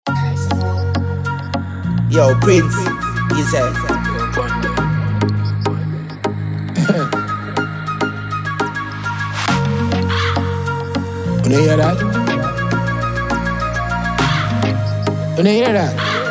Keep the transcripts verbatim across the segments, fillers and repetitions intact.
Yo, Prince, he said. You hear that? You hear that?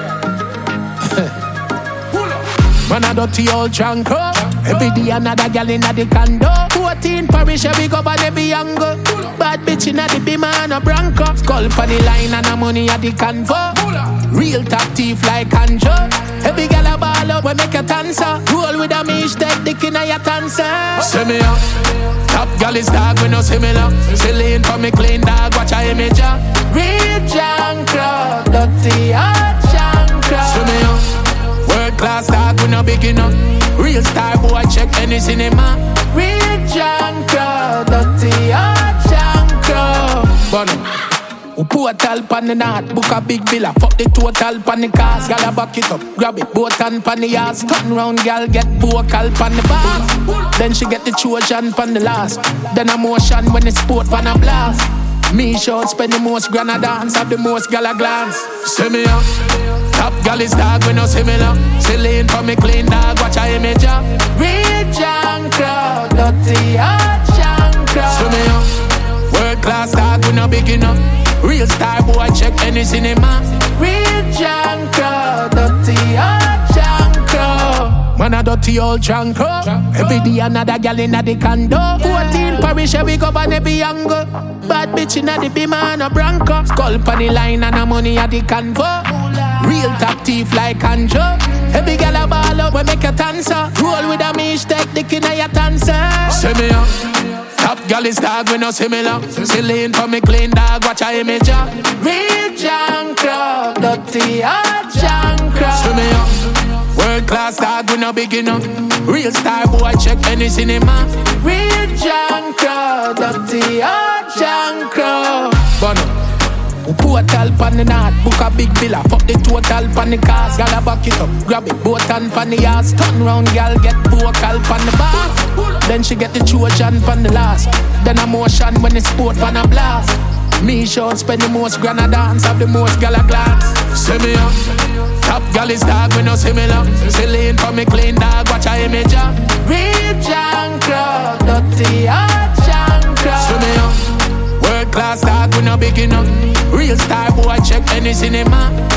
Man a dirty old chanko. Every day another gal inna the condo. Fourteen parish every go on every angle. Bad bitch inna the beamer and a Bronco. Skull pon the line and a money at the convo. Real top thief like Anjo. Every gal a ball up when make a dancer. Roll with a mish, take dick inna your dancer. Send me up. Top gal is dog, we no similar. Silly for me clean dog, watch a image. Real jankro, dirty hot jankro. Send me up. World class dog, we no big enough. Real star boy, check any cinema. Real jankro, dirty hot jankro. Bono. Who portal pan the north, book a big villa. Fuck the total pan the cars, gal a back it up. Grab it, boat and pan the ass. Turn round, gal get vocal pan the bar. Then she get the Trojan pan the last. Then a motion when the sport pan a blast. Me short spend the most granna dance, have the most gal a glance. See me up, top gal is dog, we no similar. Silly for me clean dog, watch a image. Real jankro, dirty hot jankro. See me up, world class dog, we no big enough. Real star boy, check any cinema. Real jankro, dirty hot jankro. Man a dirty old jankro. Every day another gal inna the condo. Fourteen parish every go on every angle. Bad bitch inna the beamer and a Bronco. Skull pon the line and a money at the convo. Real top thief like Anjo. Every gal a ball up when make a dancer. Roll with a mish, take dick inna your dancer. Send me up. Top gal is dog, we no similar. Silly for me clean dog, watch a image. Real jankro, dirty hot jankro. Send me up. World class dog, we no big enough. Real star boy, check any cinema. Real jankro, dirty hot jankro. Bono. Who portal pan the north, book a big villa. Fuck the total pan the cars, gal a back it up. Grab it, boat and pan the ass. Turn round, gal get vocal pan the bar. Then she get the Trojan pan the last. Then a motion when the sport pan a blast. Me short spend the most granna dance, have the most gal a glance. See me up, top gal is dog, we no similar. Silly for me clean dog, watch a image. Real jankro, dirty hot jankro. See me up, world class dog, we no big enough. Real star boy, check any cinema.